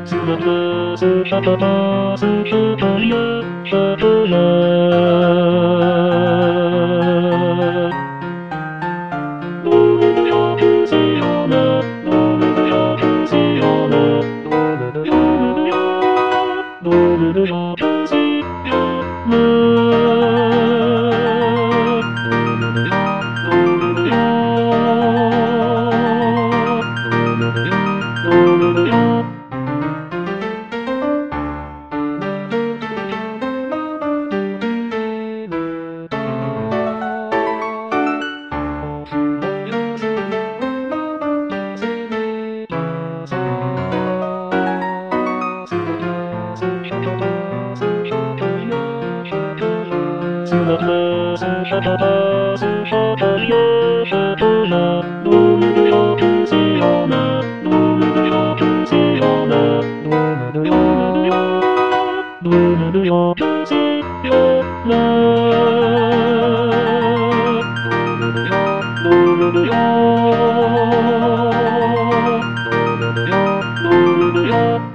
スラバスシャタバスシャタリアシャタラノルドシャプセヨナノルドシャプセヨナノルドシャプセヨナノルドシャプセヨナスラバスシャタバスシャタリアシャタラノルドシャプセヨナノルドシャプセヨナノルドシャプセヨナノルドシャ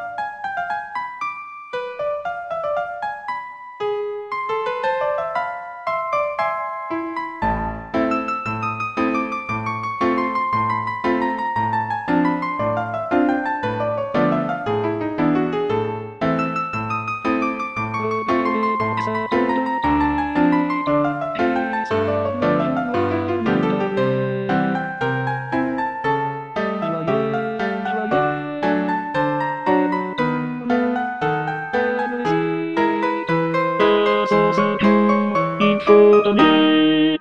そうだね。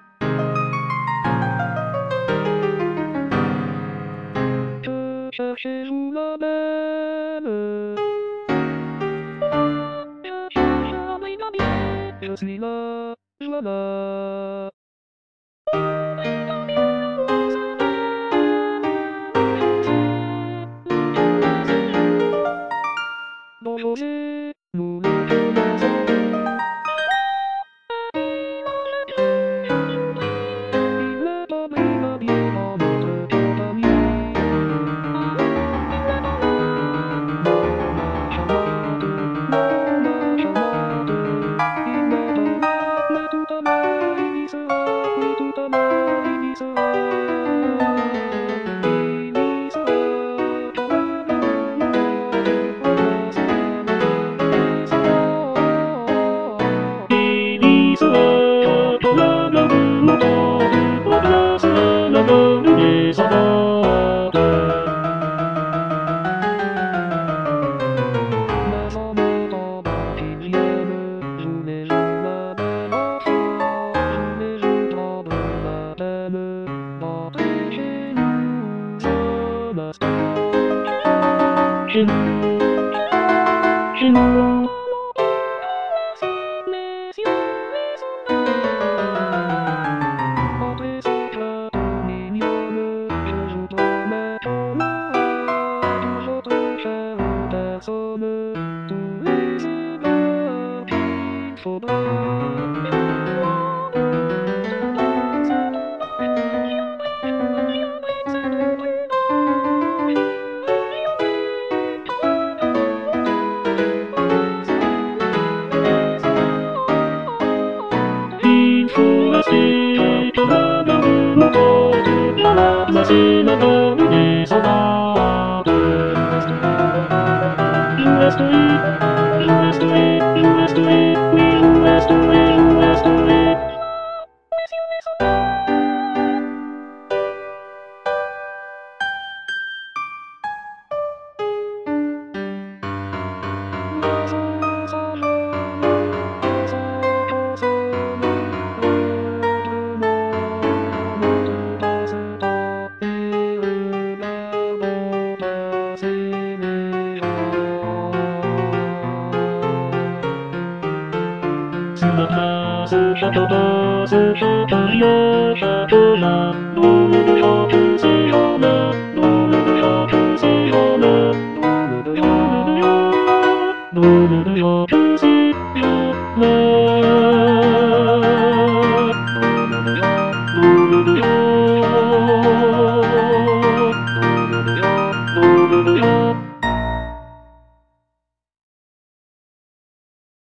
スラバスシャタバスシャタリアシャ